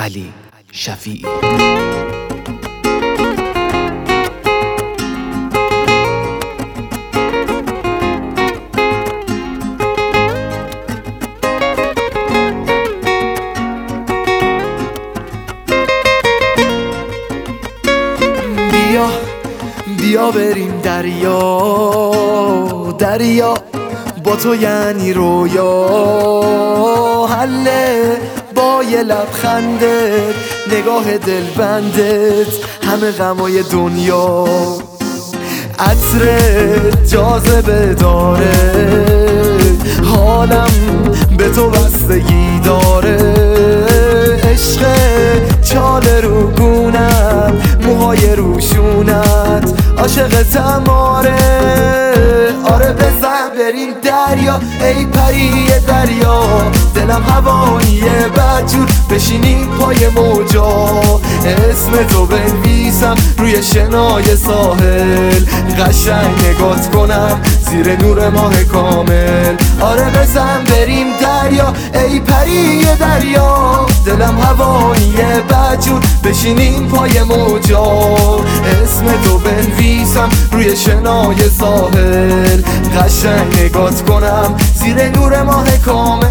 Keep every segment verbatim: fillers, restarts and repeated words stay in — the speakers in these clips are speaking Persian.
علی شفیعی. بیا بیا بریم دریا، دریا با تو یعنی رویا، حله با یه لبخندت، نگاه دلبندت، همه غمای دنیا. عطرت جاذبه داره، حالم به تو بستگی داره. عشق چاله رو گونت، موهای روشونت، عاشقتم آره. آره بزن بریم دریا، ای پری دریا، دلم هواییه بدجور بشینیم پای موجا. اسم تو بنویسم روی شنای ساحل، قشنگ نگات کنم زیر نور ماه کامل. آره بزن بریم دریا، ای پری دریا، دلم هواییه بدجور بشینیم پای موجا. اسم تو بنویسم روی شنای ساحل، قشنگ نگات کنم زیر نور ماه کامل.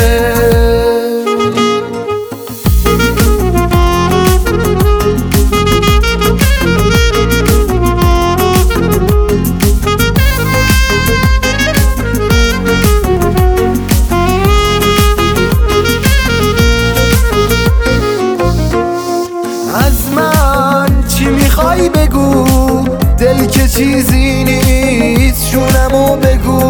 از من چی میخوای بگو، دل که چیزی نیست شونمو بگو.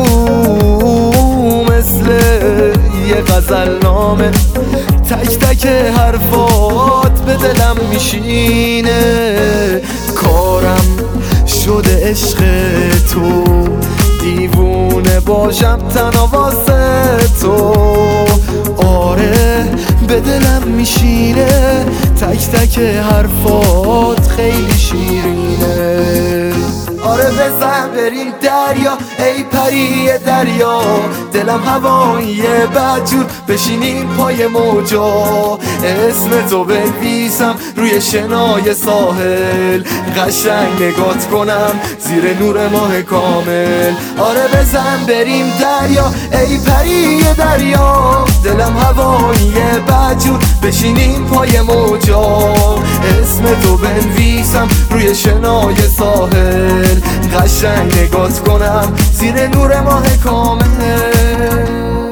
مثل یه غزل نامه تک تک حرفات به دلم میشینه. کارم شده عشق تو، دیوونه باشم تنها واسه تو. آره به دلم میشینه، تک تک حرفات خیلی شیرینه. آره بزن بریم دریا، ای پری دریا، دلم هواییه بدجور بشینیم پای موجا. اسم تو بنویسم روی شنای ساحل، قشنگ نگات کنم زیر نور ماه کامل. آره بزن بریم دریا، ای پری دریا، دلم هواییه بدجور بشینیم پای موجا. اسم تو بنویسم روی شنای ساحل، قشنگ نگات کنم زیر نور ماه کامل.